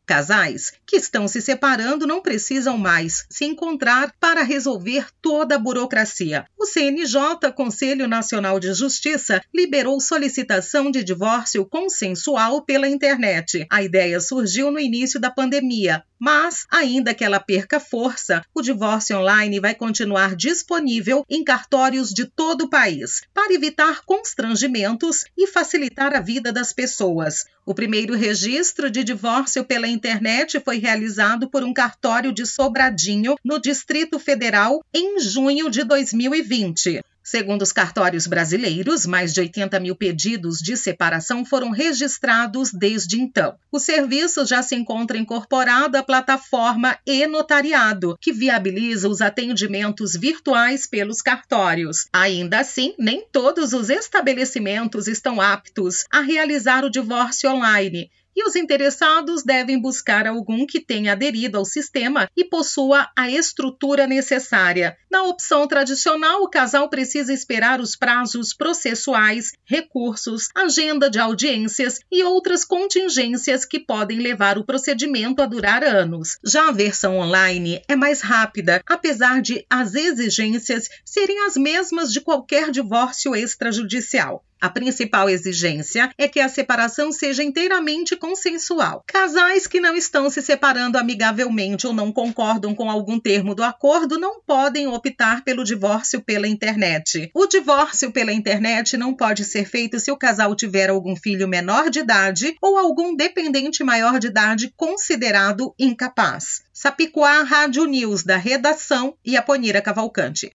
Casais que estão se separando não precisam mais se encontrar para resolver toda a burocracia. O CNJ, Conselho Nacional de Justiça, liberou solicitação de divórcio consensual pela internet. A ideia surgiu no início da pandemia, mas, ainda que ela perca força, o divórcio online vai continuar disponível em cartórios de todo o país, para evitar constrangimentos e facilitar a vida das pessoas. O primeiro registro de divórcio pela internet foi realizado por um cartório de Sobradinho, no Distrito Federal, em junho de 2020. Segundo os cartórios brasileiros, mais de 80 mil pedidos de separação foram registrados desde então. O serviço já se encontra incorporado à plataforma e-notariado, que viabiliza os atendimentos virtuais pelos cartórios. Ainda assim, nem todos os estabelecimentos estão aptos a realizar o divórcio online, e os interessados devem buscar algum que tenha aderido ao sistema e possua a estrutura necessária. Na opção tradicional, o casal precisa esperar os prazos processuais, recursos, agenda de audiências e outras contingências que podem levar o procedimento a durar anos. Já a versão online é mais rápida, apesar de as exigências serem as mesmas de qualquer divórcio extrajudicial. A principal exigência é que a separação seja inteiramente consensual. Casais que não estão se separando amigavelmente ou não concordam com algum termo do acordo não podem optar pelo divórcio pela internet. O divórcio pela internet não pode ser feito se o casal tiver algum filho menor de idade ou algum dependente maior de idade considerado incapaz. Sapicoá Rádio News, da redação, e Aponira Cavalcante.